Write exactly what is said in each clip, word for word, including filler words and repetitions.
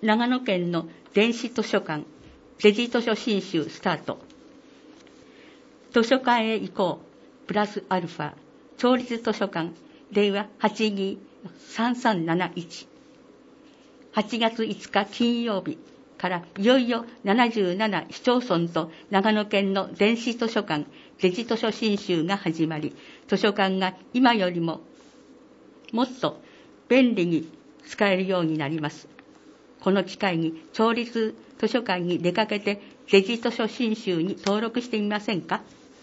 長野県の電子図書館デジ図書新集スタート。図書館へ行こうプラスアルファ町立図書館令和はちにさんさんなないち。はちがついつか金曜日からいよいよななじゅうなな市町村と長野県の電子図書館デジ図書新集が始まり、図書館が今よりももっと便利に使えるようになります。この機会に町立図書館に出かけてデジ図書新集に登録してみませんか。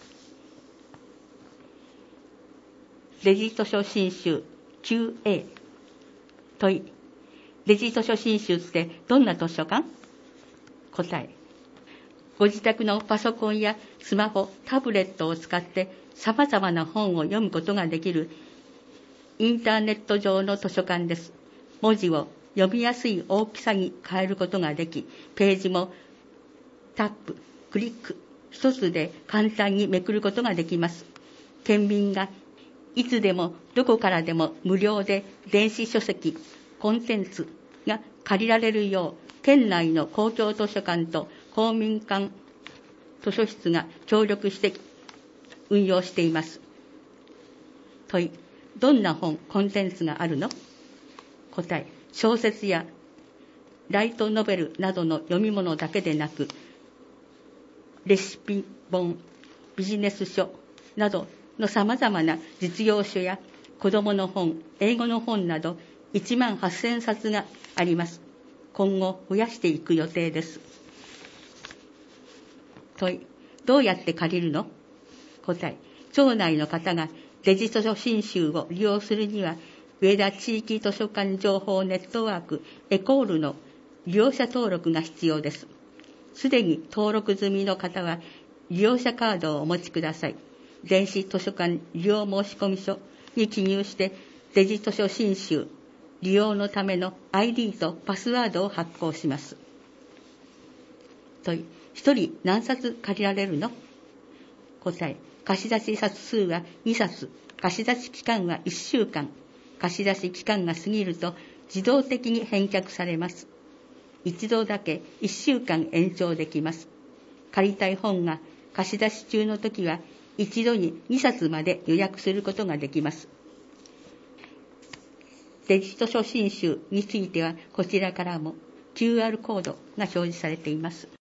デジ図書新集 キューエー 問い。デジ図書新集ってどんな図書館？答え。ご自宅のパソコンやスマホ、タブレットを使って様々な本を読むことができるインターネット上の図書館です。文字を読みやすい大きさに変えることができ、ページもタップ、クリック一つで簡単にめくることができます。県民がいつでもどこからでも無料で電子書籍、コンテンツが借りられるよう、県内の公共図書館と公民館図書室が協力して運用しています。問い。どんな本、コンテンツがあるの？答え。小説やライトノベルなどの読み物だけでなく、レシピ本、ビジネス書などの様々な実用書や子どもの本、英語の本などいちまんはっせんさつがあります。今後増やしていく予定です。問い。どうやって借りるの？答え。町内の方がデジ図書新集を利用するには、上田地域図書館情報ネットワークエコールの利用者登録が必要です。すでに登録済みの方は利用者カードをお持ちください。電子図書館利用申込書に記入してデジ図書新集利用のための アイディー とパスワードを発行します。問い。一人何冊借りられるの？答え。貸出冊数はにさつ、貸出期間はいっしゅうかん。貸出期間が過ぎると自動的に返却されます。一度だけいっしゅうかん延長できます。借りたい本が貸し出し中の時は一度ににさつまで予約することができます。デジ図書新集についてはこちらからも キューアール コードが表示されています。